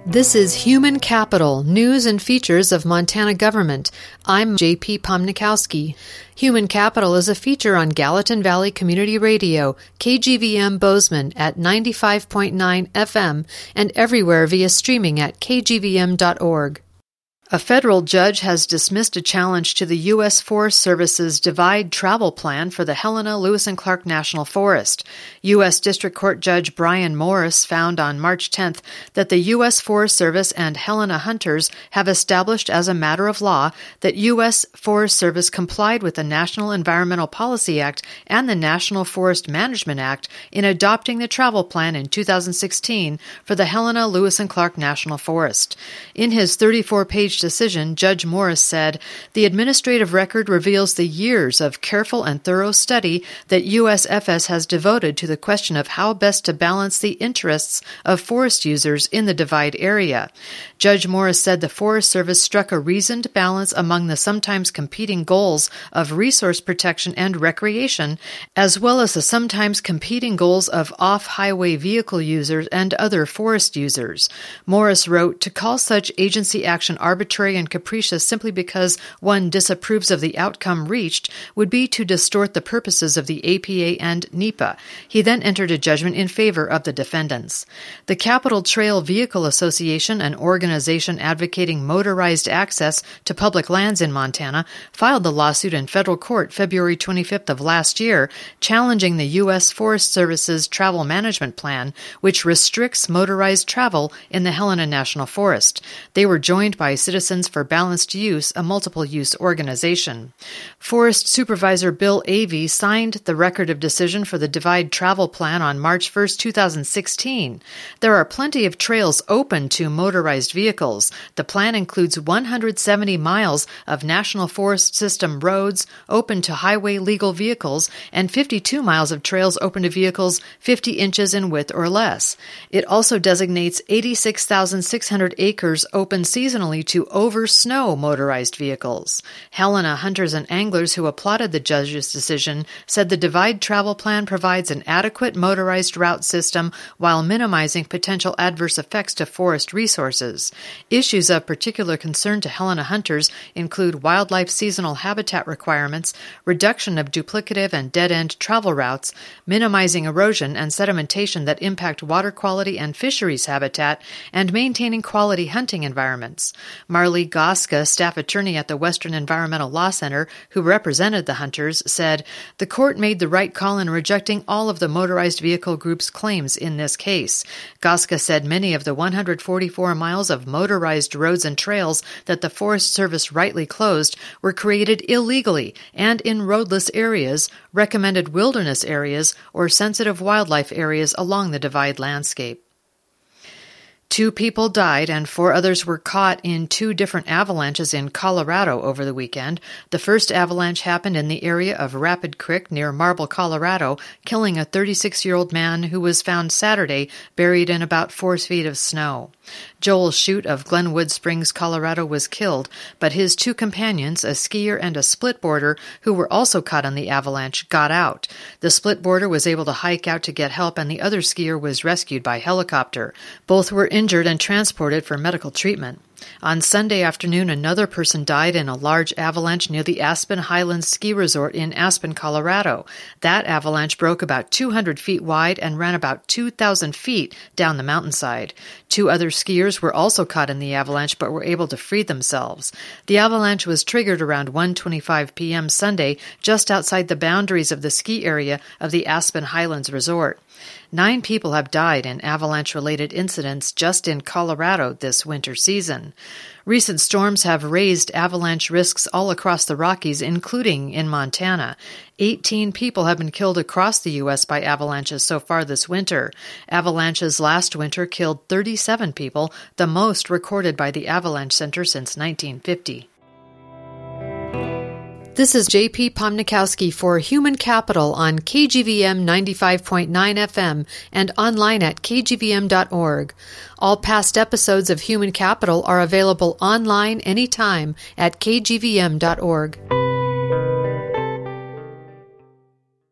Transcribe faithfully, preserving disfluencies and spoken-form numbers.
This is Human Capital, News and Features of Montana Government. I'm J P Pomnikowski. Human Capital is a feature on Gallatin Valley Community Radio, K G V M Bozeman at ninety-five point nine F M, and everywhere via streaming at k g v m dot org. A federal judge has dismissed a challenge to the U S Forest Service's Divide Travel Plan for the Helena, Lewis and Clark National Forest. U S District Court Judge Brian Morris found on March tenth that the U S Forest Service and Helena hunters have established as a matter of law that U S Forest Service complied with the National Environmental Policy Act and the National Forest Management Act in adopting the travel plan in two thousand sixteen for the Helena, Lewis and Clark National Forest. In his thirty-four page decision, Judge Morris said, "The administrative record reveals the years of careful and thorough study that U S F S has devoted to the question of how best to balance the interests of forest users in the Divide area." Judge Morris said the Forest Service struck a reasoned balance among the sometimes competing goals of resource protection and recreation, as well as the sometimes competing goals of off-highway vehicle users and other forest users. Morris wrote, "To call such agency action arbitrary and capricious simply because one disapproves of the outcome reached would be to distort the purposes of the A P A and NEPA." He then entered a judgment in favor of the defendants. The Capital Trail Vehicle Association, an organization advocating motorized access to public lands in Montana, filed the lawsuit in federal court February twenty-fifth of last year, challenging the U S Forest Service's travel management plan, which restricts motorized travel in the Helena National Forest. They were joined by Citizens for Balanced Use, a multiple-use organization. Forest Supervisor Bill Avey signed the record of decision for the Divide Travel Plan on March first, two thousand sixteen. There are plenty of trails open to motorized vehicles. The plan includes one hundred seventy miles of National Forest System roads open to highway legal vehicles and fifty-two miles of trails open to vehicles fifty inches in width or less. It also designates eighty-six thousand six hundred acres open seasonally to over snow motorized vehicles. Helena hunters and anglers who applauded the judge's decision said the Divide Travel Plan provides an adequate motorized route system while minimizing potential adverse effects to forest resources. Issues of particular concern to Helena hunters include wildlife seasonal habitat requirements, reduction of duplicative and dead-end travel routes, minimizing erosion and sedimentation that impact water quality and fisheries habitat, and maintaining quality hunting environments. Marley Goska, staff attorney at the Western Environmental Law Center, who represented the hunters, said, "The court made the right call in rejecting all of the motorized vehicle group's claims in this case." Goska said many of the one hundred forty-four miles of motorized roads and trails that the Forest Service rightly closed were created illegally and in roadless areas, recommended wilderness areas, or sensitive wildlife areas along the Divide landscape. Two people died and four others were caught in two different avalanches in Colorado over the weekend. The first avalanche happened in the area of Rapid Creek near Marble, Colorado, killing a thirty-six-year-old man who was found Saturday buried in about four feet of snow. Joel Shute of Glenwood Springs, Colorado, was killed, but his two companions, a skier and a splitboarder, who were also caught in the avalanche, got out. The splitboarder was able to hike out to get help, and the other skier was rescued by helicopter. Both were injured and transported for medical treatment. On Sunday afternoon, another person died in a large avalanche near the Aspen Highlands Ski Resort in Aspen, Colorado. That avalanche broke about two hundred feet wide and ran about two thousand feet down the mountainside. Two other skiers were also caught in the avalanche but were able to free themselves. The avalanche was triggered around one twenty-five p.m. Sunday, just outside the boundaries of the ski area of the Aspen Highlands Resort. Nine people have died in avalanche-related incidents just in Colorado this winter season. Recent storms have raised avalanche risks all across the Rockies, including in Montana. Eighteen people have been killed across the U S by avalanches so far this winter. Avalanches last winter killed thirty-seven people, the most recorded by the Avalanche Center since nineteen fifty. This is J P Pomnikowski for Human Capital on K G V M ninety-five point nine F M and online at k g v m dot org. All past episodes of Human Capital are available online anytime at k g v m dot org.